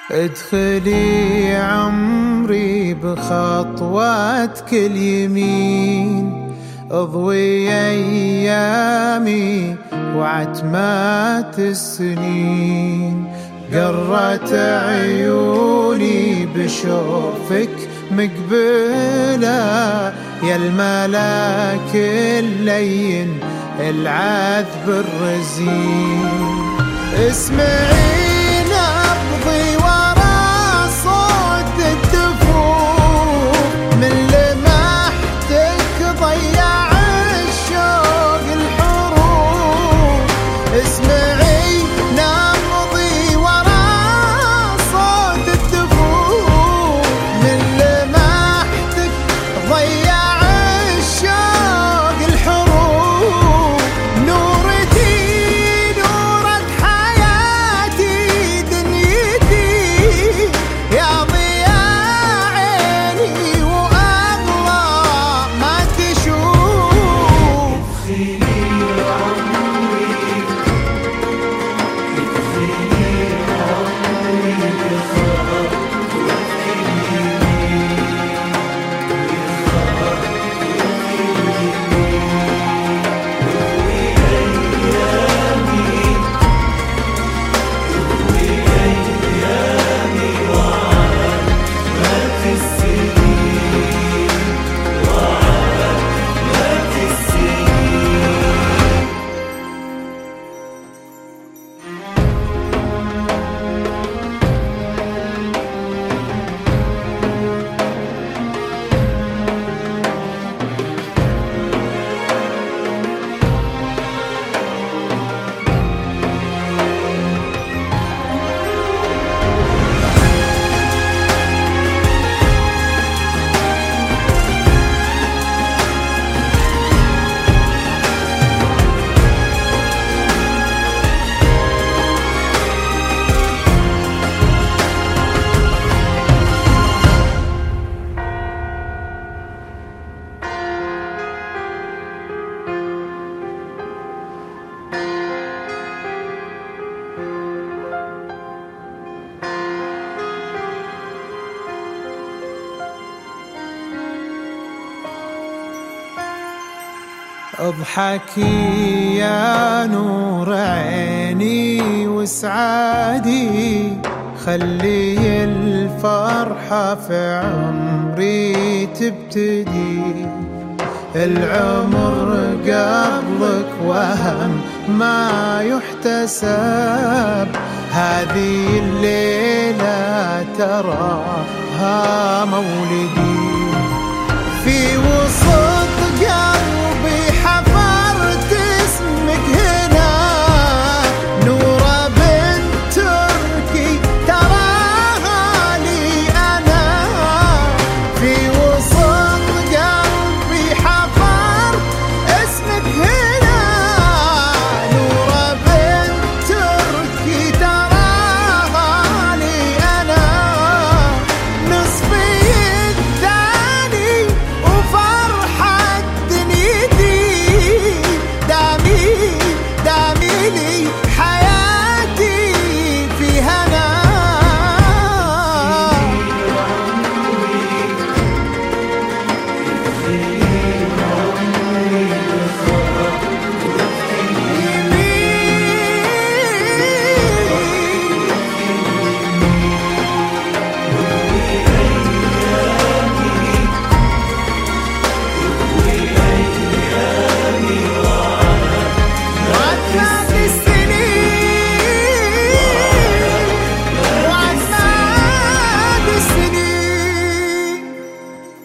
ادخلي عمري بخطواتك اليمين، اضوي ايامي وعتمات السنين. قرت عيوني بشوفك مقبلة، يا الملاك اللين العذب الرزين. اسمعي نبضي ورا صوت الدفوف، من لمحتك ضيع الشوق الحروف. اسمعي نبضي ورا صوت الدفوف، من لمحتك ضيع الشوق الحروف. نورتي نورك حياتي دنيتي، يا ضياء عيني وأغلى ما تشوف. اضحكي يا نور عيني وسعادي، خلي الفرحة في عمري تبتدي. العمر قبلك وهم ما يحتسب، هذه الليلة تراها مولدي.